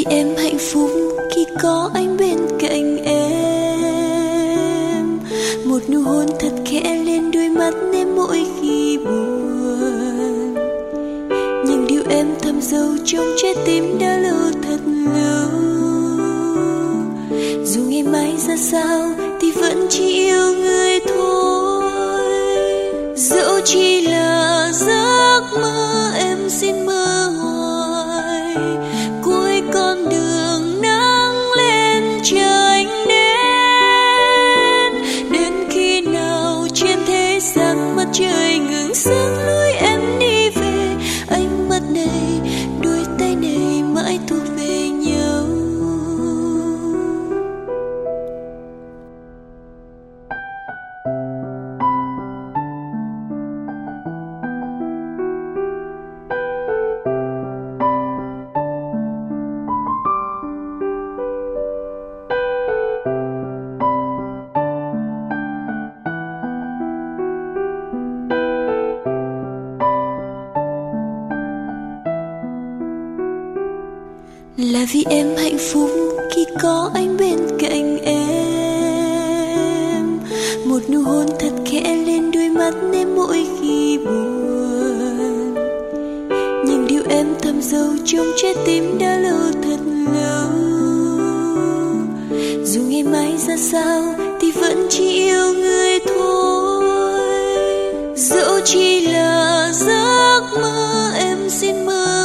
em hạnh phúc khi có anh bên cạnh em. Một nụ hôn thật khẽ lên đôi mắt em mỗi khi buồn. Những điều em thầm sâu trong trái tim đã lâu thật lâu. Dù ngày mai ra sao thì vẫn chỉ yêu người thôi. Dẫu chỉ là giấc mơ em xin mơ hoài. Cuối con đường nắng lên trời anh đến khi nào trên thế gian mặt trời ngừng sáng lối em đi về. Ánh mắt này đôi tay này mãi thuộc về nhau. Là vì em hạnh phúc khi có anh bên cạnh em. Một nụ hôn thật khẽ lên đôi mắt em mỗi khi buồn. Những điều em thầm sâu trong trái tim đã lâu thật lâu. Dù ngày mai ra sao thì vẫn chỉ yêu người thôi. Dẫu chỉ là giấc mơ em xin mơ